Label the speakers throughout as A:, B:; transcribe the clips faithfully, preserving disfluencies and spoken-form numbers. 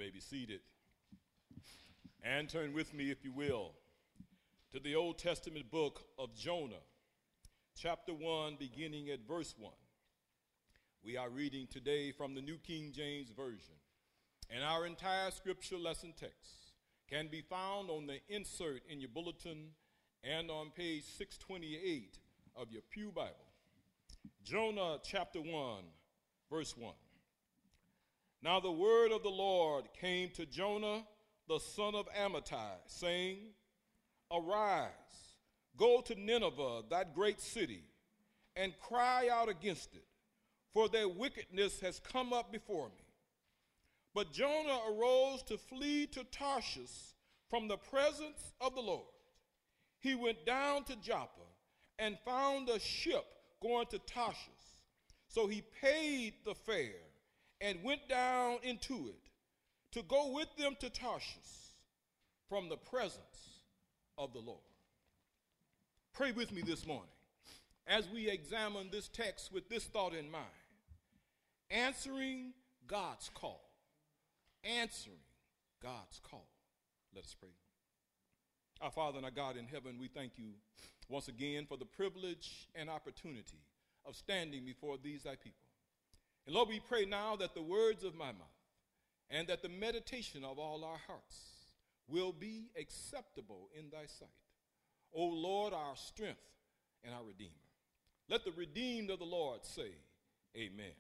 A: may be seated. And turn with me, if you will, to the Old Testament book of Jonah, chapter one, beginning at verse one. We are reading today from the New King James Version, and our entire scripture lesson text can be found on the insert in your bulletin and on page six twenty-eight of your Pew Bible. Jonah chapter one, verse one. Now the word of the Lord came to Jonah, the son of Amittai, saying, Arise, go to Nineveh, that great city, and cry out against it, for their wickedness has come up before me. But Jonah arose to flee to Tarshish from the presence of the Lord. He went down to Joppa and found a ship going to Tarshish. So he paid the fare and went down into it to go with them to Tarshish from the presence of the Lord. Pray with me this morning as we examine this text with this thought in mind. Answering God's call. Answering God's call. Let us pray. Our Father and our God in heaven, we thank you once again for the privilege and opportunity of standing before these thy people. And Lord, we pray now that the words of my mouth and that the meditation of all our hearts will be acceptable in thy sight. O Lord, our strength and our Redeemer. Let the redeemed of the Lord say, Amen.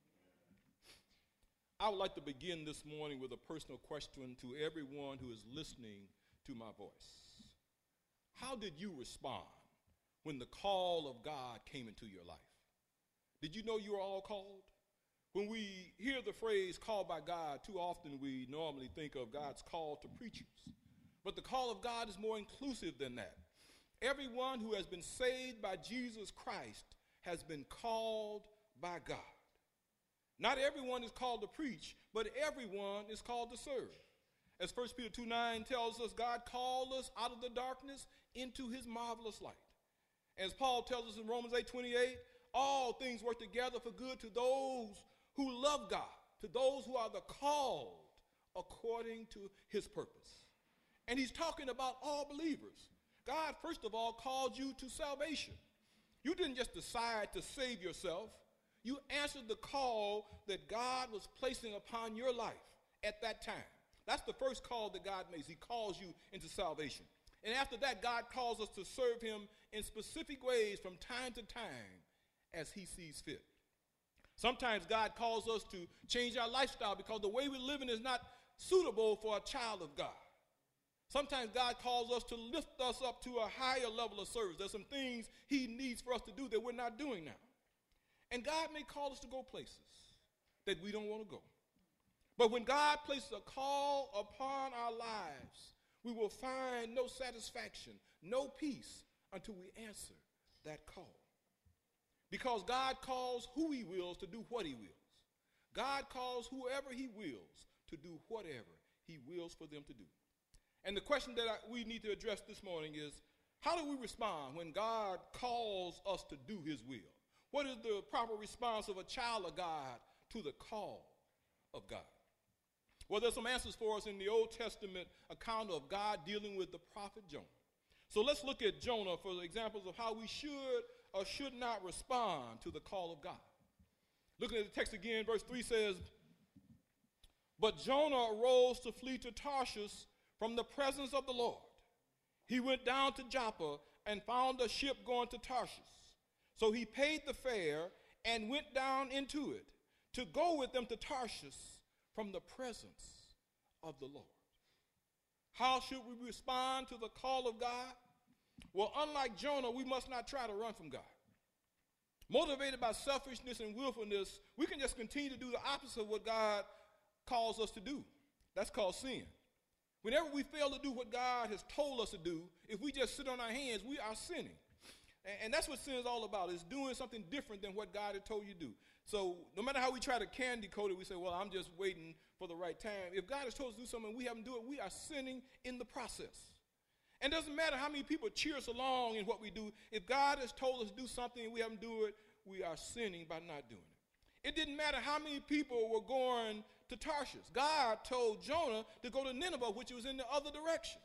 A: I would like to begin this morning with a personal question to everyone who is listening to my voice. How did you respond when the call of God came into your life? Did you know you were all called? When we hear the phrase called by God, too often we normally think of God's call to preachers. But the call of God is more inclusive than that. Everyone who has been saved by Jesus Christ has been called by God. Not everyone is called to preach, but everyone is called to serve. As First Peter two nine tells us, God called us out of the darkness into his marvelous light. As Paul tells us in Romans eight twenty-eight, all things work together for good to those who love God, to those who are the called according to his purpose. And he's talking about all believers. God, first of all, called you to salvation. You didn't just decide to save yourself. You answered the call that God was placing upon your life at that time. That's the first call that God makes. He calls you into salvation. And after that, God calls us to serve him in specific ways from time to time as he sees fit. Sometimes God calls us to change our lifestyle because the way we're living is not suitable for a child of God. Sometimes God calls us to lift us up to a higher level of service. There's some things he needs for us to do that we're not doing now. And God may call us to go places that we don't want to go. But when God places a call upon our lives, we will find no satisfaction, no peace until we answer that call. Because God calls who he wills to do what he wills. God calls whoever he wills to do whatever he wills for them to do. And the question that I, we need to address this morning is, how do we respond when God calls us to do his will? What is the proper response of a child of God to the call of God? Well, there's some answers for us in the Old Testament account of God dealing with the prophet Jonah. So let's look at Jonah for examples of how we should or should not respond to the call of God. Looking at the text again, verse three says, But Jonah arose to flee to Tarshish from the presence of the Lord. He went down to Joppa and found a ship going to Tarshish. So he paid the fare and went down into it to go with them to Tarshish from the presence of the Lord. How should we respond to the call of God? Well, unlike Jonah, we must not try to run from God. Motivated by selfishness and willfulness, we can just continue to do the opposite of what God calls us to do. That's called sin. Whenever we fail to do what God has told us to do, if we just sit on our hands, we are sinning. And, and that's what sin is all about, is doing something different than what God had told you to do. So no matter how we try to candy coat it, we say, well, I'm just waiting for the right time. If God has told us to do something and we haven't do it, we are sinning in the process. And it doesn't matter how many people cheer us along in what we do. If God has told us to do something and we haven't do it, we are sinning by not doing it. It didn't matter how many people were going to Tarshish. God told Jonah to go to Nineveh, which was in the other direction.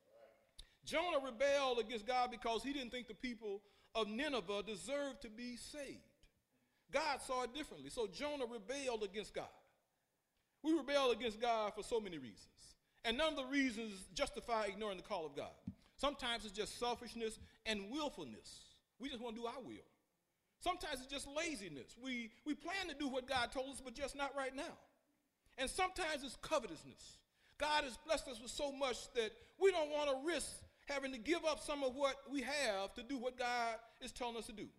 A: Jonah rebelled against God because he didn't think the people of Nineveh deserved to be saved. God saw it differently. So Jonah rebelled against God. We rebel against God for so many reasons. And none of the reasons justify ignoring the call of God. Sometimes it's just selfishness and willfulness. We just want to do our will. Sometimes it's just laziness. We, we plan to do what God told us, but just not right now. And sometimes it's covetousness. God has blessed us with so much that we don't want to risk having to give up some of what we have to do what God is telling us to do.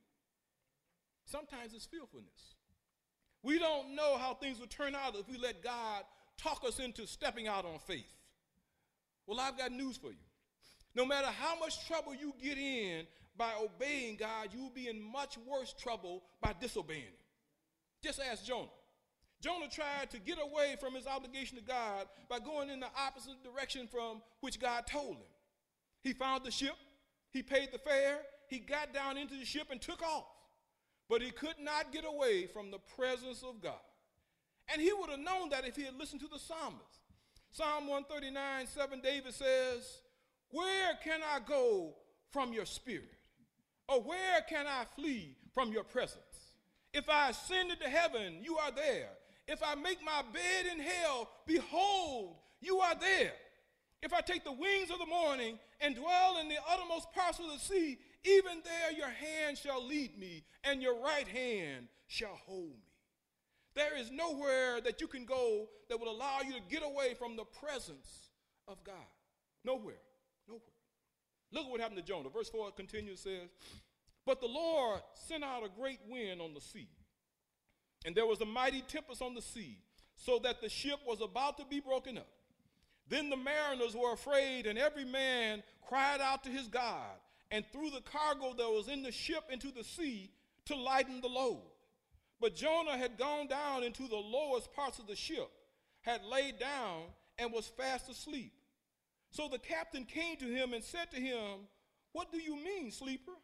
A: Sometimes it's fearfulness. We don't know how things will turn out if we let God talk us into stepping out on faith. Well, I've got news for you. No matter how much trouble you get in by obeying God, you will be in much worse trouble by disobeying him. Just ask Jonah. Jonah tried to get away from his obligation to God by going in the opposite direction from which God told him. He found the ship, he paid the fare, he got down into the ship and took off. But he could not get away from the presence of God. And he would have known that if he had listened to the psalmist. Psalm one thirty-nine, seven, David says, "Where can I go from your spirit? Or where can I flee from your presence? If I ascend into heaven, you are there. If I make my bed in hell, behold, you are there. If I take the wings of the morning and dwell in the uttermost parts of the sea, even there your hand shall lead me, and your right hand shall hold me." There is nowhere that you can go that will allow you to get away from the presence of God. Nowhere. Nowhere. Look at what happened to Jonah. Verse four continues, says, "But the Lord sent out a great wind on the sea, and there was a mighty tempest on the sea, so that the ship was about to be broken up. Then the mariners were afraid, and every man cried out to his God, and threw the cargo that was in the ship into the sea to lighten the load. But Jonah had gone down into the lowest parts of the ship, had laid down, and was fast asleep. So the captain came to him and said to him, 'What do you mean, sleeper?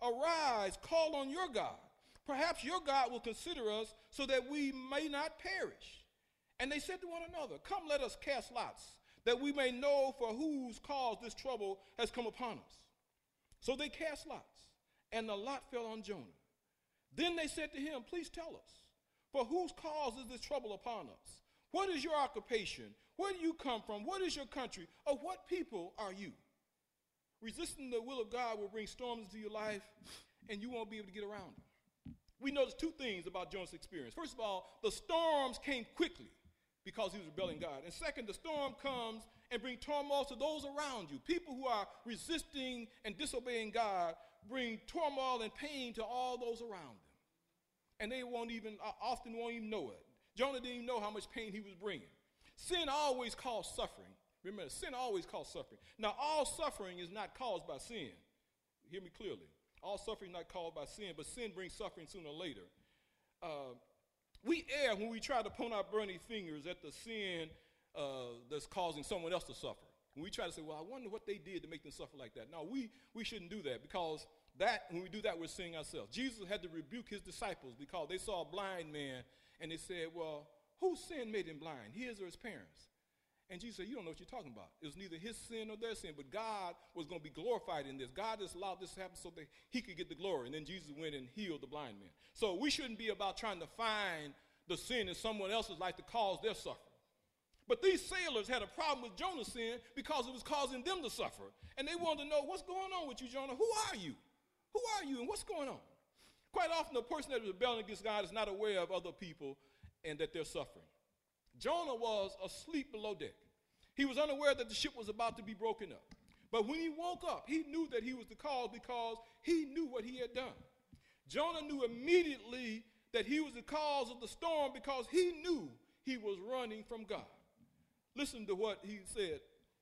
A: Arise, call on your God. Perhaps your God will consider us so that we may not perish.' And they said to one another, 'Come, let us cast lots, that we may know for whose cause this trouble has come upon us.' So they cast lots, and the lot fell on Jonah. Then they said to him, 'Please tell us, for whose cause is this trouble upon us? What is your occupation? Where do you come from? What is your country? Of what people are you?' Resisting the will of God will bring storms into your life, and you won't be able to get around them. We notice two things about Jonah's experience. First of all, the storms came quickly because he was rebelling God. And second, the storm comes and brings turmoil to those around you. People who are resisting and disobeying God bring turmoil and pain to all those around them. And they won't even, often won't even know it. Jonah didn't even know how much pain he was bringing. Sin always caused suffering. Remember, sin always caused suffering. Now, all suffering is not caused by sin. Hear me clearly. All suffering is not caused by sin, but sin brings suffering sooner or later. Uh, we err when we try to point our burning fingers at the sin uh, that's causing someone else to suffer. When we try to say, well, I wonder what they did to make them suffer like that. No, we, we shouldn't do that, because that when we do that, we're sinning ourselves. Jesus had to rebuke his disciples because they saw a blind man, and they said, well, whose sin made him blind, his or his parents? And Jesus said, you don't know what you're talking about. It was neither his sin nor their sin, but God was going to be glorified in this. God just allowed this to happen so that he could get the glory. And then Jesus went and healed the blind man. So we shouldn't be about trying to find the sin in someone else's life to cause their suffering. But these sailors had a problem with Jonah's sin because it was causing them to suffer. And they wanted to know, what's going on with you, Jonah? Who are you? Who are you and what's going on? Quite often, the person that is rebelling against God is not aware of other people and that they're suffering. Jonah was asleep below deck. He was unaware that the ship was about to be broken up. But when he woke up, he knew that he was the cause because he knew what he had done. Jonah knew immediately that he was the cause of the storm because he knew he was running from God. Listen to what he said.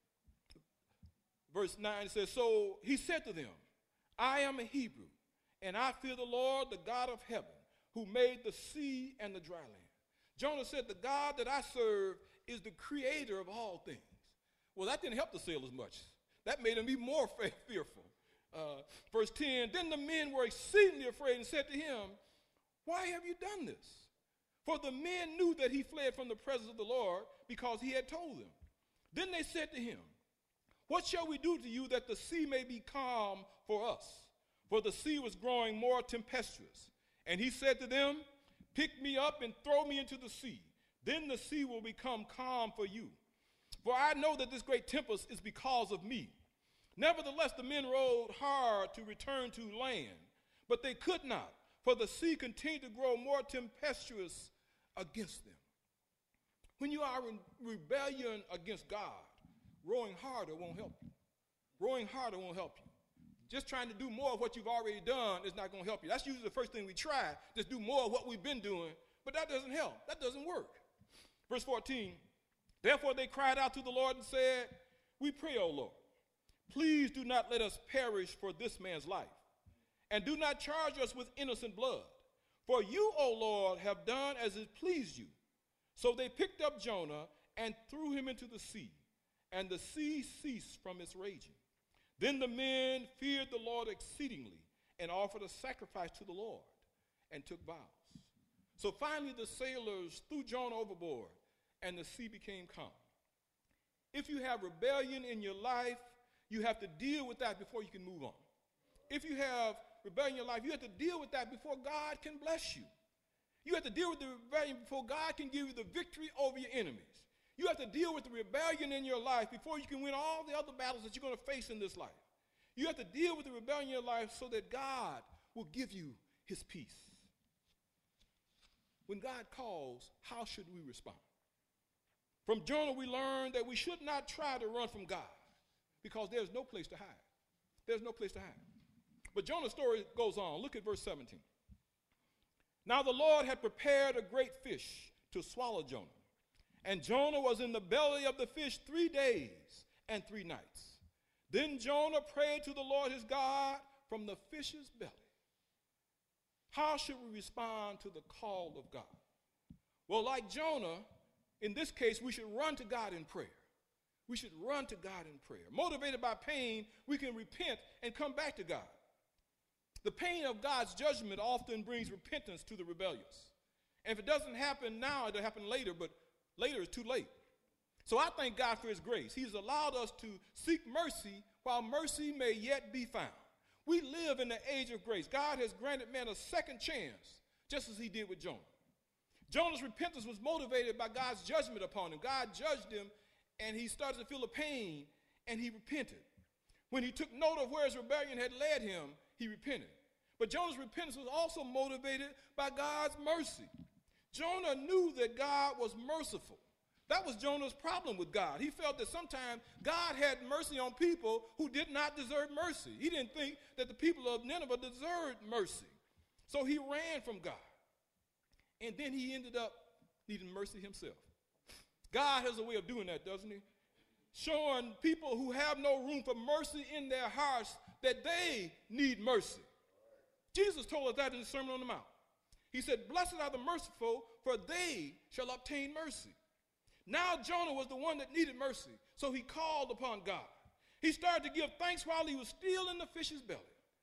A: Verse nine says, so he said to them, I am a Hebrew, and I fear the Lord, the God of heaven, who made the sea and the dry land. Jonah said, the God that I serve is the creator of all things. Well, that didn't help the sailors much. That made them even more fearful. Uh, verse ten, then the men were exceedingly afraid and said to him, why have you done this? For the men knew that he fled from the presence of the Lord because he had told them. Then they said to him, what shall we do to you that the sea may be calm for us? For the sea was growing more tempestuous. And he said to them, pick me up and throw me into the sea. Then the sea will become calm for you. For I know that this great tempest is because of me. Nevertheless, the men rowed hard to return to land, but they could not, for the sea continued to grow more tempestuous against them. When you are in rebellion against God, rowing harder won't help you. Rowing harder won't help you. Just trying to do more of what you've already done is not going to help you. That's usually the first thing we try, just do more of what we've been doing, but that doesn't help. That doesn't work. Verse fourteen, therefore they cried out to the Lord and said, we pray, O Lord, please do not let us perish for this man's life, and do not charge us with innocent blood. For you, O Lord, have done as it pleased you. So they picked up Jonah and threw him into the sea, and the sea ceased from its raging. Then the men feared the Lord exceedingly and offered a sacrifice to the Lord and took vows. So finally the sailors threw Jonah overboard, and the sea became calm. If you have rebellion in your life, you have to deal with that before you can move on. If you have rebellion in your life, you have to deal with that before God can bless you. You have to deal with the rebellion before God can give you the victory over your enemies. You have to deal with the rebellion in your life before you can win all the other battles that you're going to face in this life. You have to deal with the rebellion in your life so that God will give you his peace. When God calls, how should we respond? From Jonah, we learned that we should not try to run from God because there's no place to hide. There's no place to hide. But Jonah's story goes on. Look at verse seventeen. Now the Lord had prepared a great fish to swallow Jonah. And Jonah was in the belly of the fish three days and three nights. Then Jonah prayed to the Lord his God from the fish's belly. How should we respond to the call of God? Well, like Jonah, in this case, we should run to God in prayer. We should run to God in prayer. Motivated by pain, we can repent and come back to God. The pain of God's judgment often brings repentance to the rebellious. And if it doesn't happen now, it'll happen later, but later is too late. So I thank God for his grace. He's allowed us to seek mercy while mercy may yet be found. We live in the age of grace. God has granted man a second chance, just as he did with Jonah. Jonah's repentance was motivated by God's judgment upon him. God judged him, and he started to feel the pain, and he repented. When he took note of where his rebellion had led him, he repented. But Jonah's repentance was also motivated by God's mercy. Jonah knew that God was merciful. That was Jonah's problem with God. He felt that sometimes God had mercy on people who did not deserve mercy. He didn't think that the people of Nineveh deserved mercy. So he ran from God. And then he ended up needing mercy himself. God has a way of doing that, doesn't he? Showing people who have no room for mercy in their hearts that they need mercy. Jesus told us that in the Sermon on the Mount. He said, blessed are the merciful, for they shall obtain mercy. Now Jonah was the one that needed mercy, so he called upon God. He started to give thanks while he was still in the fish's belly.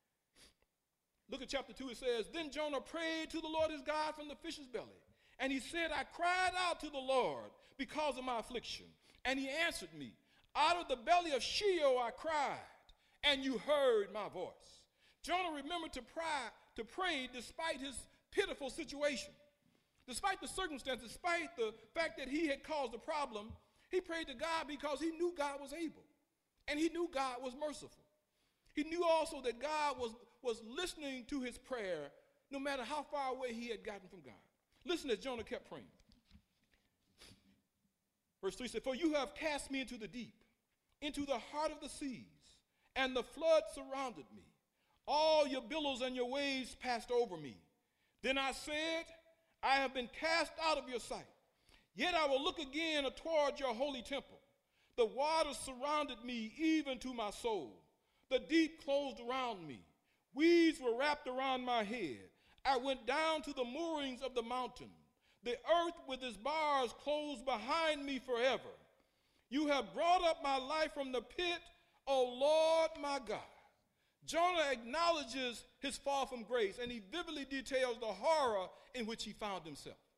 A: Look at chapter two. It says, then Jonah prayed to the Lord his God from the fish's belly. And he said, I cried out to the Lord because of my affliction. And he answered me. Out of the belly of Sheol I cried, and you heard my voice. Jonah remembered to pray, to pray despite his pitiful situation. Despite the circumstances, despite the fact that he had caused the problem, he prayed to God because he knew God was able. And he knew God was merciful. He knew also that God was, was listening to his prayer no matter how far away he had gotten from God. Listen as Jonah kept praying. Verse three said, for you have cast me into the deep, into the heart of the seas, and the flood surrounded me. All your billows and your waves passed over me. Then I said, I have been cast out of your sight. Yet I will look again toward your holy temple. The waters surrounded me even to my soul. The deep closed around me. Weeds were wrapped around my head. I went down to the moorings of the mountain. The earth with its bars closed behind me forever. You have brought up my life from the pit, O Lord my God. Jonah acknowledges his fall from grace, and he vividly details the horror in which he found himself.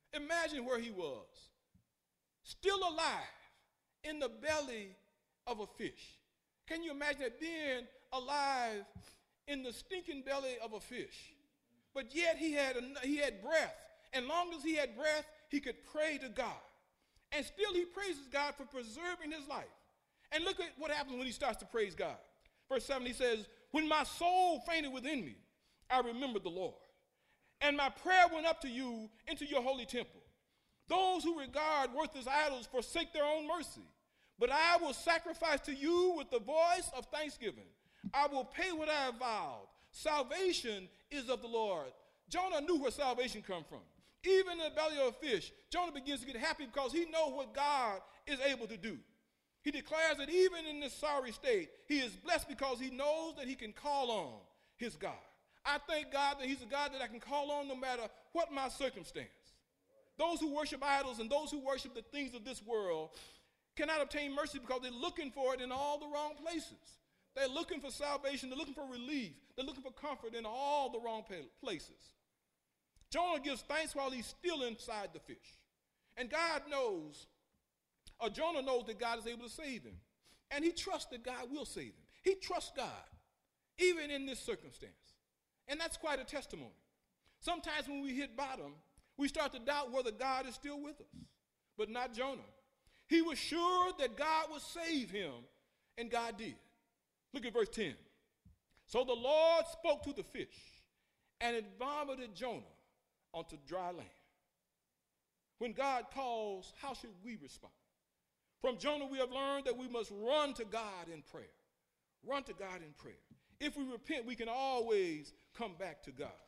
A: Imagine where he was, still alive in the belly of a fish. Can you imagine that, being alive in the stinking belly of a fish? But yet he had, a, he had breath. And long as he had breath, he could pray to God. And still he praises God for preserving his life. And look at what happens when he starts to praise God. Verse seven, he says, when my soul fainted within me, I remembered the Lord. And my prayer went up to you into your holy temple. Those who regard worthless idols forsake their own mercy. But I will sacrifice to you with the voice of thanksgiving. I will pay what I have vowed. Salvation is of the Lord. Jonah knew where salvation come from. Even in the belly of a fish, Jonah begins to get happy because he knows what God is able to do. He declares that even in this sorry state, he is blessed because he knows that he can call on his God. I thank God that he's a God that I can call on no matter what my circumstance. Those who worship idols and those who worship the things of this world cannot obtain mercy because they're looking for it in all the wrong places. They're looking for salvation. They're looking for relief. They're looking for comfort in all the wrong places. Jonah gives thanks while he's still inside the fish. And God knows, or Jonah knows that God is able to save him. And he trusts that God will save him. He trusts God, even in this circumstance. And that's quite a testimony. Sometimes when we hit bottom, we start to doubt whether God is still with us. But not Jonah. He was sure that God would save him, and God did. Look at verse ten. So the Lord spoke to the fish, and it vomited Jonah onto dry land. When God calls, how should we respond? From Jonah, we have learned that we must run to God in prayer. Run to God in prayer. If we repent, we can always come back to God.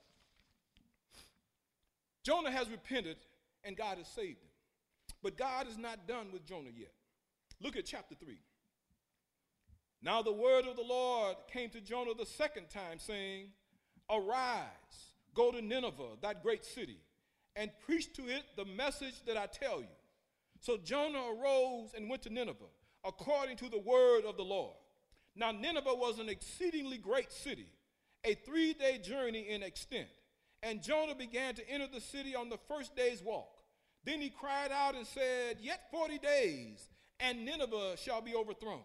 A: Jonah has repented, and God has saved him. But God is not done with Jonah yet. Look at chapter three. Now the word of the Lord came to Jonah the second time, saying, arise, go to Nineveh, that great city, and preach to it the message that I tell you. So Jonah arose and went to Nineveh, according to the word of the Lord. Now Nineveh was an exceedingly great city, a three-day journey in extent. And Jonah began to enter the city on the first day's walk. Then he cried out and said, yet forty days, and Nineveh shall be overthrown.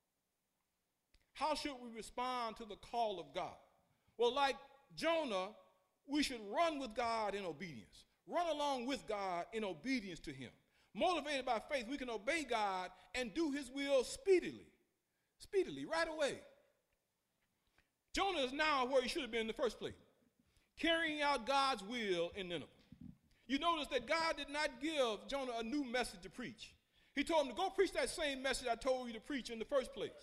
A: How should we respond to the call of God? Well, like Jonah, we should run with God in obedience. Run along with God in obedience to him. Motivated by faith, we can obey God and do his will speedily. Speedily, right away. Jonah is now where he should have been in the first place, carrying out God's will in Nineveh. You notice that God did not give Jonah a new message to preach. He told him to go preach that same message I told you to preach in the first place.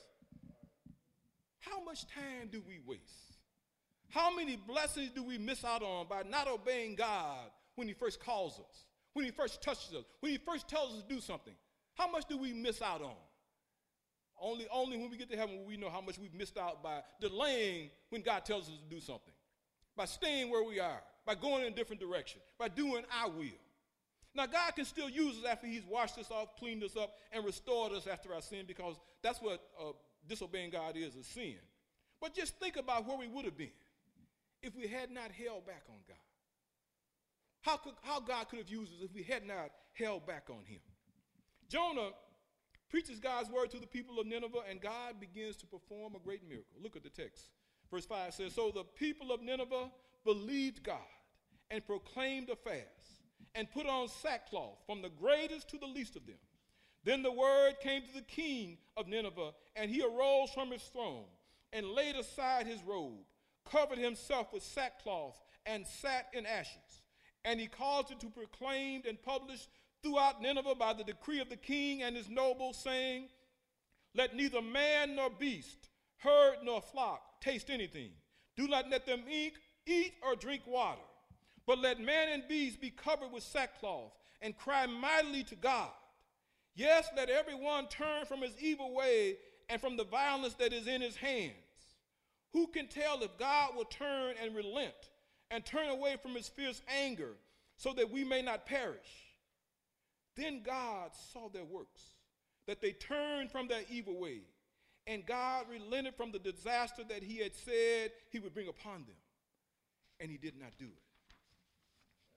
A: How much time do we waste? How many blessings do we miss out on by not obeying God when he first calls us, when he first touches us, when he first tells us to do something? How much do we miss out on? Only, only when we get to heaven will we know how much we've missed out by delaying when God tells us to do something, by staying where we are, by going in a different direction, by doing our will. Now, God can still use us after he's washed us off, cleaned us up, and restored us after our sin, because that's what uh, disobeying God is, a sin. But just think about where we would have been if we had not held back on God. How, could, how God could have used us if we had not held back on him. Jonah preaches God's word to the people of Nineveh, and God begins to perform a great miracle. Look at the text. Verse five says, so the people of Nineveh believed God and proclaimed a fast and put on sackcloth from the greatest to the least of them. Then the word came to the king of Nineveh, and he arose from his throne and laid aside his robe, covered himself with sackcloth, and sat in ashes. And he caused it to be proclaimed and published throughout Nineveh by the decree of the king and his nobles, saying, let neither man nor beast, herd nor flock taste anything. Do not let them eat, eat or drink water, but let man and beast be covered with sackcloth and cry mightily to God. Yes, let everyone turn from his evil way and from the violence that is in his hands. Who can tell if God will turn and relent and turn away from his fierce anger so that we may not perish? Then God saw their works, that they turned from their evil way, and God relented from the disaster that he had said he would bring upon them. And he did not do it.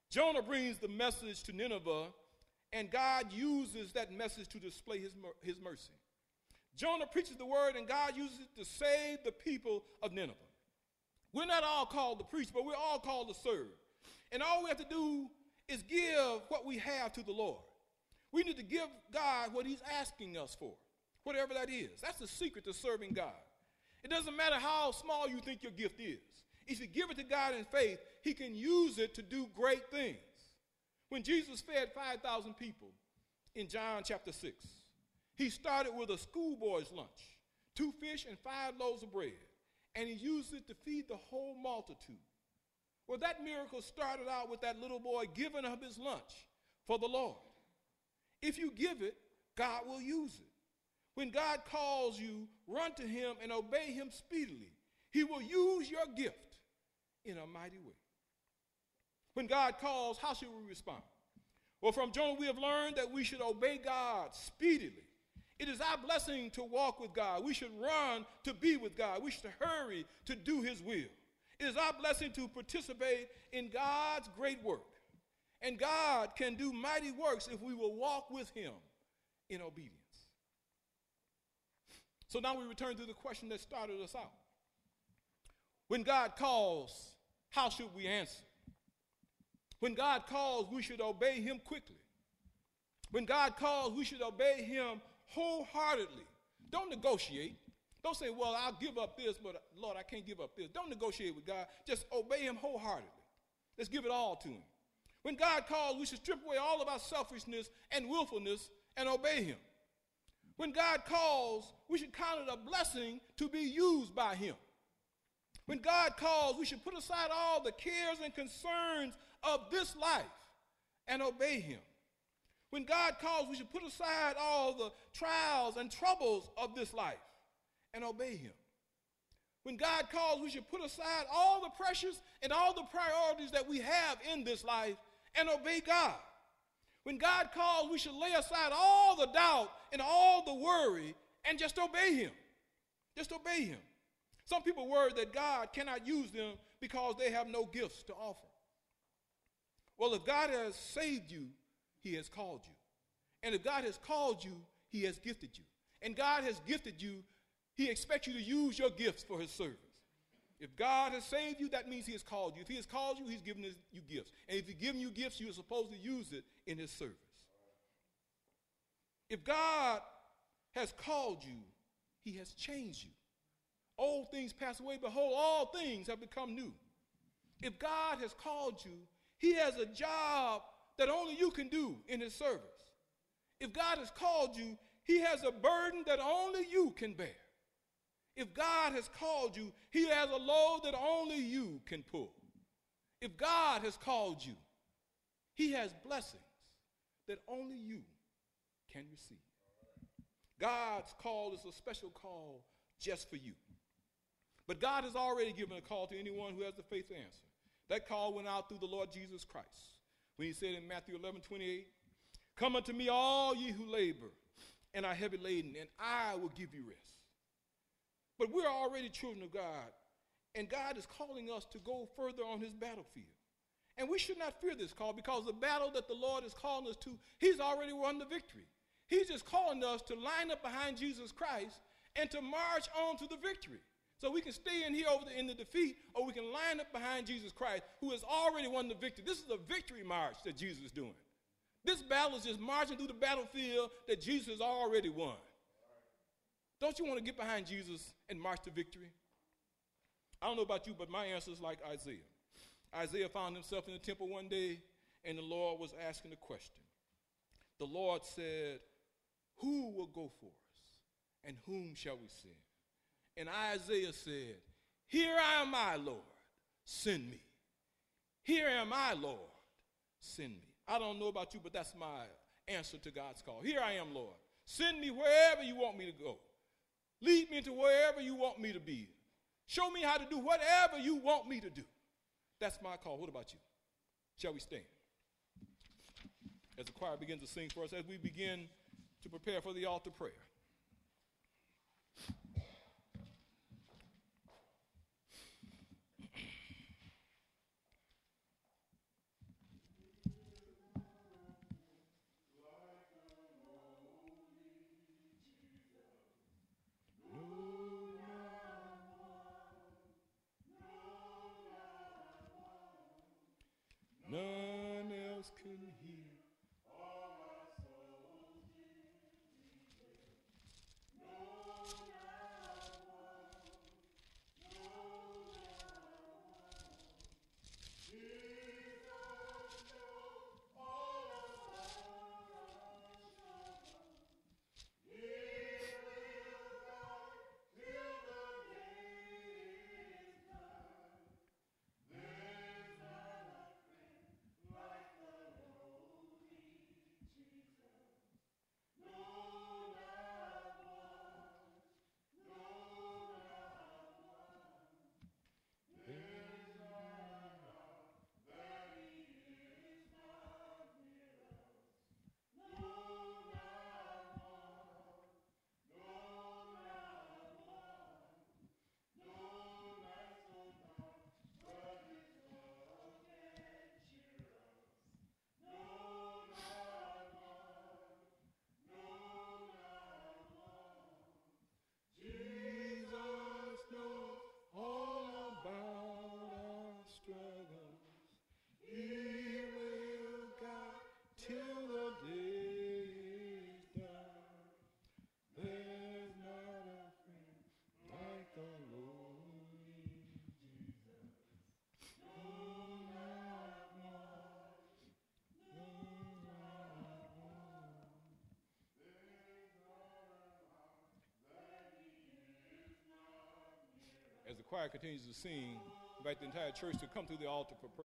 A: Jonah brings the message to Nineveh, and God uses that message to display his, his mercy. Jonah preaches the word, and God uses it to save the people of Nineveh. We're not all called to preach, but we're all called to serve. And all we have to do is give what we have to the Lord. We need to give God what he's asking us for, whatever that is. That's the secret to serving God. It doesn't matter how small you think your gift is. If you give it to God in faith, he can use it to do great things. When Jesus fed five thousand people in John chapter six, he started with a schoolboy's lunch, two fish and five loaves of bread, and he used it to feed the whole multitude. Well, that miracle started out with that little boy giving up his lunch for the Lord. If you give it, God will use it. When God calls you, run to him and obey him speedily. He will use your gift in a mighty way. When God calls, how should we respond? Well, from Jonah, we have learned that we should obey God speedily. It is our blessing to walk with God. We should run to be with God. We should hurry to do his will. It is our blessing to participate in God's great work. And God can do mighty works if we will walk with him in obedience. So now we return to the question that started us out. When God calls, how should we answer? When God calls, we should obey him quickly. When God calls, we should obey him wholeheartedly. Don't negotiate. Don't say, well, I'll give up this, but Lord, I can't give up this. Don't negotiate with God. Just obey him wholeheartedly. Let's give it all to him. When God calls, we should strip away all of our selfishness and willfulness and obey him. When God calls, we should count it a blessing to be used by him. When God calls, we should put aside all the cares and concerns of this life and obey him. When God calls, we should put aside all the trials and troubles of this life and obey him. When God calls, we should put aside all the pressures and all the priorities that we have in this life and obey God. When God calls, we should lay aside all the doubt and all the worry and just obey him. Just obey him. Some people worry that God cannot use them because they have no gifts to offer. Well, if God has saved you, he has called you. And if God has called you, he has gifted you. And God has gifted you, he expects you to use your gifts for his service. If God has saved you, that means he has called you. If he has called you, he's given you gifts. And if he's given you gifts, you're supposed to use it in his service. If God has called you, he has changed you. Old things pass away, behold, all things have become new. If God has called you, he has a job that only you can do in his service. If God has called you, he has a burden that only you can bear. If God has called you, he has a load that only you can pull. If God has called you, he has blessings that only you can receive. God's call is a special call just for you. But God has already given a call to anyone who has the faith to answer. That call went out through the Lord Jesus Christ when he said in Matthew eleven twenty-eight, come unto me all ye who labor and are heavy laden, and I will give you rest. But we're already children of God, and God is calling us to go further on his battlefield. And we should not fear this call, because the battle that the Lord is calling us to, he's already won the victory. He's just calling us to line up behind Jesus Christ and to march on to the victory. So we can stay in here over the, in the defeat, or we can line up behind Jesus Christ, who has already won the victory. This is a victory march that Jesus is doing. This battle is just marching through the battlefield that Jesus has already won. Don't you want to get behind Jesus and march to victory? I don't know about you, but my answer is like Isaiah. Isaiah found himself in the temple one day, and the Lord was asking a question. The Lord said, who will go for us, and whom shall we send? And Isaiah said, here am I, Lord, send me. Here am I, Lord, send me. I don't know about you, but that's my answer to God's call. Here I am, Lord. Send me wherever you want me to go. Lead me to wherever you want me to be. Show me how to do whatever you want me to do. That's my call. What about you? Shall we stand? As the choir begins to sing for us, as we begin to prepare for the altar prayer. As the choir continues to sing, invite the entire church to come to the altar for prayer.